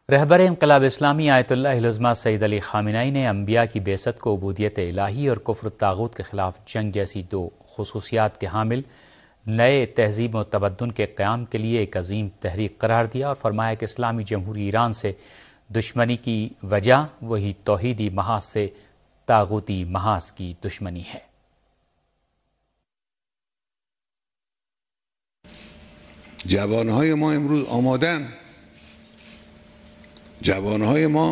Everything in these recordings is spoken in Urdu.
رہبر انقلاب اسلامی آیت اللہ العظمہ سید علی خامنہئی نے انبیاء کی بعثت کو عبودیت الہی اور کفر الطاغوت کے خلاف جنگ جیسی دو خصوصیات کے حامل نئے تہذیب و تمدن کے قیام کے لیے ایک عظیم تحریک قرار دیا اور فرمایا کہ اسلامی جمہوری ایران سے دشمنی کی وجہ وہی توحیدی محاذ سے طاغوتی محاذ کی دشمنی ہے۔ جوانهای ما امروز آمادن، جوانهای ما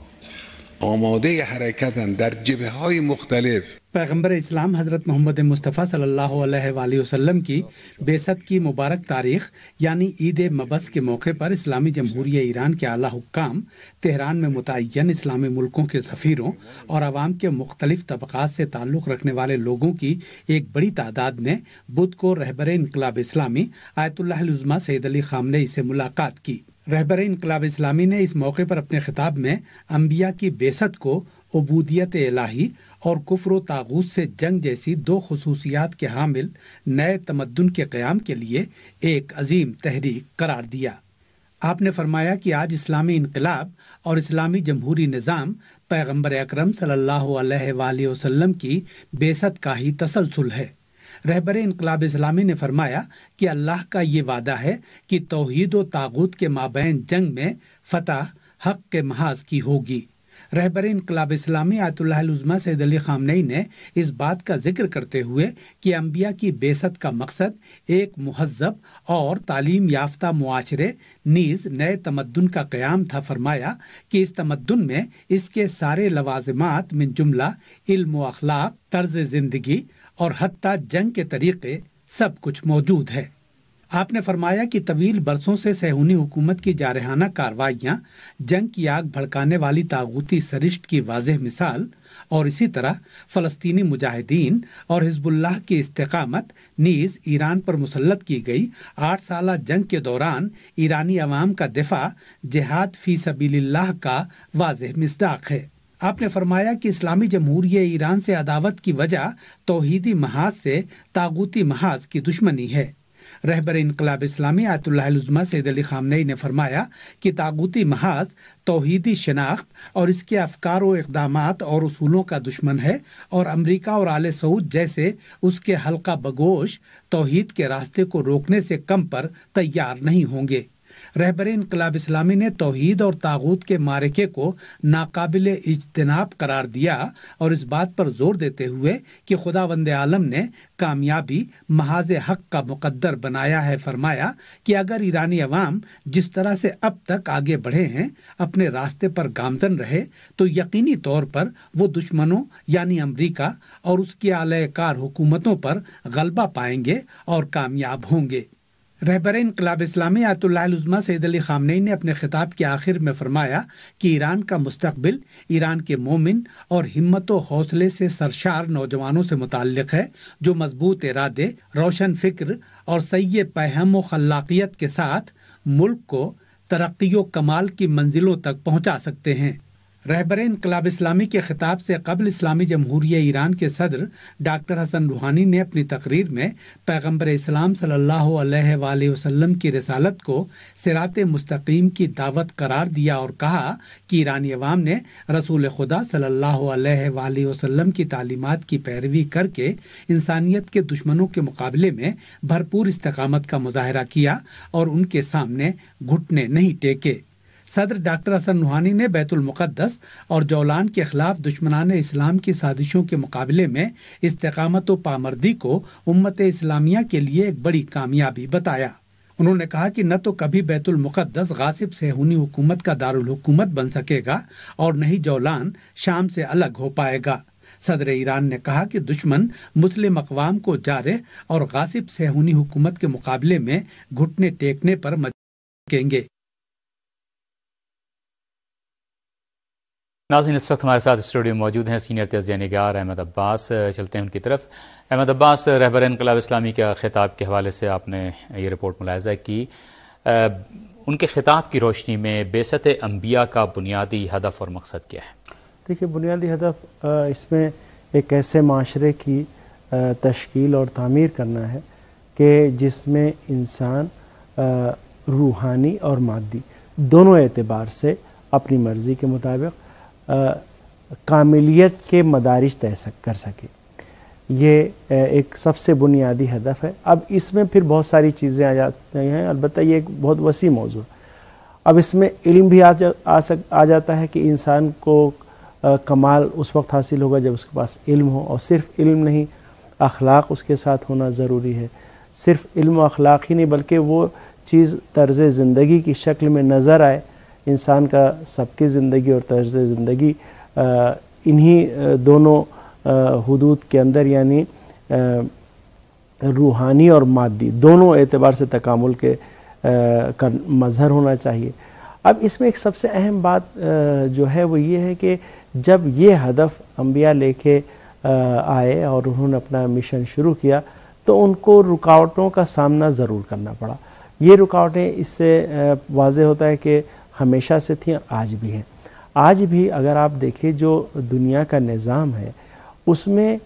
آماده حرکتن در جبهه‌های مختلف۔ پیغمبر اسلام حضرت محمد مصطفیٰ صلی اللہ علیہ وآلہ وسلم کی بعثت کی مبارک تاریخ یعنی عید مبعث کے موقع پر اسلامی جمہوریہ ایران کے اعلیٰ حکام، تہران میں متعین اسلامی ملکوں کے سفیروں اور عوام کے مختلف طبقات سے تعلق رکھنے والے لوگوں کی ایک بڑی تعداد نے بدھ کو رہبر انقلاب اسلامی آیت اللہ العظمہ سید علی خامنہئی سے ملاقات کی۔ رہبر انقلاب اسلامی نے اس موقع پر اپنے خطاب میں انبیاء کی بعثت کو عبودیت الہی اور کفر و طاغوت سے جنگ جیسی دو خصوصیات کے حامل نئے تمدن کے قیام کے لیے ایک عظیم تحریک قرار دیا۔ آپ نے فرمایا کہ آج اسلامی انقلاب اور اسلامی جمہوری نظام پیغمبر اکرم صلی اللہ علیہ وآلہ وسلم کی بعثت کا ہی تسلسل ہے۔ رہبر انقلاب اسلامی نے فرمایا کہ اللہ کا یہ وعدہ ہے کہ توحید و طاغوت کے مابین جنگ میں فتح حق کے محاذ کی ہوگی۔ رہبر انقلاب اسلامی آیت اللہ العظمہ سید علی خامنہئی نے اس بات کا ذکر کرتے ہوئے کہ انبیاء کی بعثت کا مقصد ایک مہذب اور تعلیم یافتہ معاشرے نیز نئے تمدن کا قیام تھا، فرمایا کہ اس تمدن میں اس کے سارے لوازمات من جملہ علم و اخلاق، طرز زندگی اور حتیٰ جنگ کے طریقے سب کچھ موجود ہے۔ آپ نے فرمایا کہ طویل برسوں سے صہیونی حکومت کی جارحانہ کارروائیاں جنگ کی آگ بھڑکانے والی طاغوتی سرشت کی واضح مثال، اور اسی طرح فلسطینی مجاہدین اور حزب اللہ کی استقامت نیز ایران پر مسلط کی گئی 8 سالہ جنگ کے دوران ایرانی عوام کا دفاع جہاد فی سبیل اللہ کا واضح مصداق ہے۔ آپ نے فرمایا کہ اسلامی جمہوریہ ایران سے عداوت کی وجہ توحیدی محاذ سے طاغوتی محاذ کی دشمنی ہے۔ رہبر انقلاب اسلامی آیت اللہ العظمہ سید علی خامنہئی نے فرمایا کہ طاغوتی محاذ توحیدی شناخت اور اس کے افکار و اقدامات اور اصولوں کا دشمن ہے، اور امریکہ اور آل سعود جیسے اس کے حلقہ بگوش توحید کے راستے کو روکنے سے کم پر تیار نہیں ہوں گے۔ رہبر انقلاب اسلامی نے توحید اور طاغوت کے معرکے کو ناقابل اجتناب قرار دیا اور اس بات پر زور دیتے ہوئے کہ خداوند عالم نے کامیابی محاذ حق کا مقدر بنایا ہے، فرمایا کہ اگر ایرانی عوام جس طرح سے اب تک آگے بڑھے ہیں اپنے راستے پر گامزن رہے تو یقینی طور پر وہ دشمنوں یعنی امریکہ اور اس کی اعلی کار حکومتوں پر غلبہ پائیں گے اور کامیاب ہوں گے۔ رہبر انقلاب اسلامی آیت اللہ العظمہ سید علی خامنہئی نے اپنے خطاب کے آخر میں فرمایا کہ ایران کا مستقبل ایران کے مومن اور ہمت و حوصلے سے سرشار نوجوانوں سے متعلق ہے، جو مضبوط ارادے، روشن فکر اور سعی پہم و خلاقیت کے ساتھ ملک کو ترقی و کمال کی منزلوں تک پہنچا سکتے ہیں۔ رہبر انقلاب اسلامی کے خطاب سے قبل اسلامی جمہوریہ ایران کے صدر ڈاکٹر حسن روحانی نے اپنی تقریر میں پیغمبر اسلام صلی اللہ علیہ وآلہ وسلم کی رسالت کو صراط مستقیم کی دعوت قرار دیا اور کہا کہ ایرانی عوام نے رسول خدا صلی اللہ علیہ وآلہ وسلم کی تعلیمات کی پیروی کر کے انسانیت کے دشمنوں کے مقابلے میں بھرپور استقامت کا مظاہرہ کیا اور ان کے سامنے گھٹنے نہیں ٹیکے۔ صدر ڈاکٹر حسن روحانی نے بیت المقدس اور جولان کے خلاف دشمنان اسلام کی سازشوں کے مقابلے میں استقامت و پامردی کو امت اسلامیہ کے لیے ایک بڑی کامیابی بتایا۔ انہوں نے کہا کہ نہ تو کبھی بیت المقدس غاصب صہیونی حکومت کا دارالحکومت بن سکے گا اور نہ ہی جولان شام سے الگ ہو پائے گا۔ صدر ایران نے کہا کہ دشمن مسلم اقوام کو جارح اور غاصب صہیونی حکومت کے مقابلے میں گھٹنے ٹیکنے پر مجبور کریں گے۔ ناظرین، اس وقت ہمارے ساتھ اسٹوڈیو موجود ہیں سینئر تجزیہ نگار احمد عباس۔ چلتے ہیں ان کی طرف۔ احمد عباس، رہبر انقلاب اسلامی کے خطاب کے حوالے سے آپ نے یہ رپورٹ ملاحظہ کی، ان کے خطاب کی روشنی میں بعثت انبیاء کا بنیادی ہدف اور مقصد کیا ہے؟ دیکھیے، بنیادی ہدف اس میں ایک ایسے معاشرے کی تشکیل اور تعمیر کرنا ہے کہ جس میں انسان روحانی اور مادی دونوں اعتبار سے اپنی مرضی کے مطابق کاملیت کے مدارج طے کر سکے. یہ ایک سب سے بنیادی ہدف ہے. اب اس میں پھر بہت ساری چیزیں آ جاتی ہیں، البتہ یہ ایک بہت وسیع موضوع ہے. اب اس میں علم بھی آ جاتا ہے کہ انسان کو کمال اس وقت حاصل ہوگا جب اس کے پاس علم ہو، اور صرف علم نہیں، اخلاق اس کے ساتھ ہونا ضروری ہے. صرف علم و اخلاق ہی نہیں بلکہ وہ چیز طرز زندگی کی شکل میں نظر آئے. انسان کا سب کی زندگی اور طرز زندگی انہی دونوں حدود کے اندر، یعنی روحانی اور مادی دونوں اعتبار سے تکامل کے کا مظہر ہونا چاہیے. اب اس میں ایک سب سے اہم بات جو ہے وہ یہ ہے کہ جب یہ ہدف انبیاء لے کے آئے اور انہوں نے اپنا مشن شروع کیا تو ان کو رکاوٹوں کا سامنا ضرور کرنا پڑا. یہ رکاوٹیں اس سے واضح ہوتا ہے کہ ہمیشہ سے تھیں، آج بھی ہیں. آج بھی اگر آپ دیکھیں جو دنیا کا نظام ہے اس میں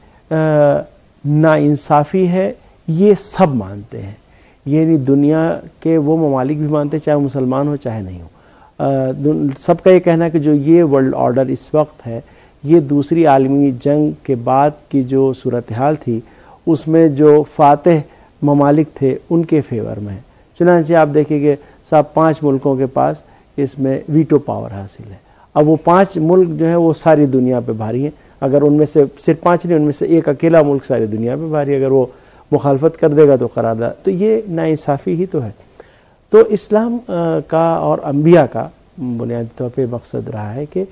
ناانصافی ہے، یہ سب مانتے ہیں. یعنی دنیا کے وہ ممالک بھی مانتے ہیں، چاہے مسلمان ہو چاہے نہیں ہو. سب کا یہ کہنا ہے کہ جو یہ ورلڈ آرڈر اس وقت ہے یہ دوسری عالمی جنگ کے بعد کی جو صورتحال تھی اس میں جو فاتح ممالک تھے ان کے فیور میں ہے. چنانچہ آپ دیکھیں کہ 5 ملکوں کے پاس اس میں ویٹو پاور حاصل ہے. اب وہ 5 ملک جو ہیں وہ ساری دنیا پہ بھاری ہیں. اگر ان میں سے صرف 5 نہیں، ان میں سے ایک اکیلا ملک ساری دنیا پہ بھاری، اگر وہ مخالفت کر دے گا تو قرارداد، تو یہ ناانصافی ہی تو ہے. تو اسلام کا اور انبیاء کا بنیادی طور پہ مقصد رہا ہے کہ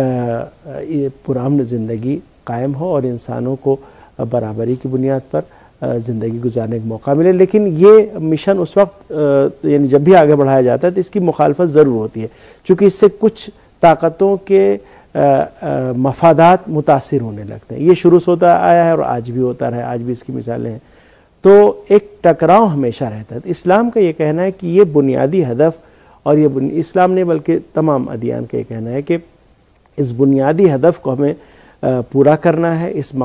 پرامن زندگی قائم ہو اور انسانوں کو برابری کی بنیاد پر زندگی گزارنے کا موقع ملے. لیکن یہ مشن اس وقت یعنی جب بھی آگے بڑھایا جاتا ہے تو اس کی مخالفت ضرور ہوتی ہے، چونکہ اس سے کچھ طاقتوں کے مفادات متاثر ہونے لگتے ہیں. یہ شروع سے ہوتا آیا ہے اور آج بھی ہوتا رہا ہے، آج بھی اس کی مثالیں ہیں. تو ایک ٹکراؤ ہمیشہ رہتا ہے. اسلام کا یہ کہنا ہے کہ یہ بنیادی ہدف، اور یہ اسلام نے بلکہ تمام ادیان کا یہ کہنا ہے کہ اس بنیادی ہدف کو ہمیں پورا کرنا ہے، اس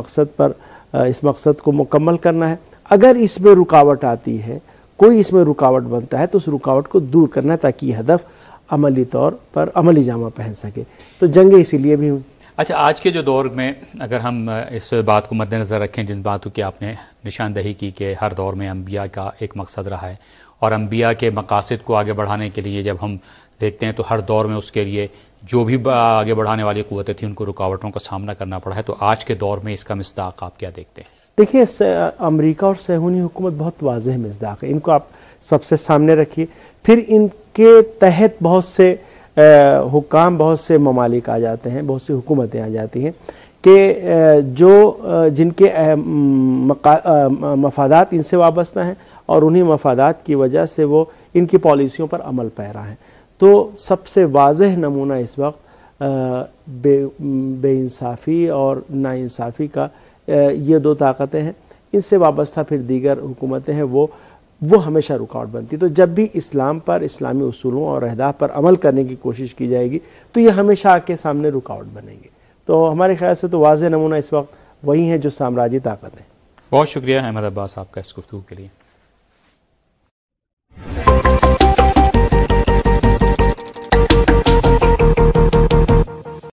مقصد کو مکمل کرنا ہے. اگر اس میں رکاوٹ آتی ہے، کوئی اس میں رکاوٹ بنتا ہے تو اس رکاوٹ کو دور کرنا ہے تاکہ یہ ہدف عملی طور پر عملی جامہ پہن سکے. تو جنگیں اسی لیے بھی ہوئی. اچھا، آج کے جو دور میں اگر ہم اس بات کو مد نظر رکھیں، جن باتوں کی آپ نے نشاندہی کی کہ ہر دور میں انبیاء کا ایک مقصد رہا ہے، اور انبیاء کے مقاصد کو آگے بڑھانے کے لیے جب ہم دیکھتے ہیں تو ہر دور میں اس کے لیے جو بھی آگے بڑھانے والی قوتیں تھیں ان کو رکاوٹوں کا سامنا کرنا پڑا ہے، تو آج کے دور میں اس کا مصداق آپ کیا دیکھتے ہیں؟ دیکھیے، امریکہ اور صہیونی حکومت بہت واضح مصداق ہے. ان کو آپ سب سے سامنے رکھیے. پھر ان کے تحت بہت سے حکام، بہت سے ممالک آ جاتے ہیں، بہت سی حکومتیں آ جاتی ہیں کہ جن کے مفادات ان سے وابستہ ہیں اور انہی مفادات کی وجہ سے وہ ان کی پالیسیوں پر عمل پیرا ہیں. تو سب سے واضح نمونہ اس وقت بے انصافی اور ناانصافی کا یہ 2 طاقتیں ہیں. ان سے وابستہ پھر دیگر حکومتیں ہیں، وہ ہمیشہ رکاوٹ بنتی. تو جب بھی اسلام پر، اسلامی اصولوں اور اہداف پر عمل کرنے کی کوشش کی جائے گی تو یہ ہمیشہ آ کے سامنے رکاوٹ بنیں گے. تو ہمارے خیال سے تو واضح نمونہ اس وقت وہی ہیں جو سامراجی طاقت ہیں. بہت شکریہ احمد عباس آپ کا اس گفتگو کے لیے.